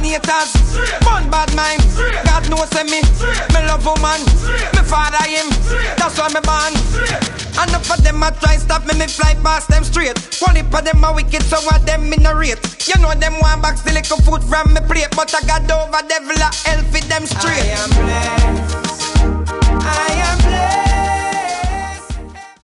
haters. Born bad mind. God knows me. Me love woman. Me father him. That's why me born. Enough of them a try stop me. Me fly past them straight. One heap of them a wicked, so what them in a rate. You know them want back the little food from me plate, but I got over devil a hell fit them straight. I am blessed.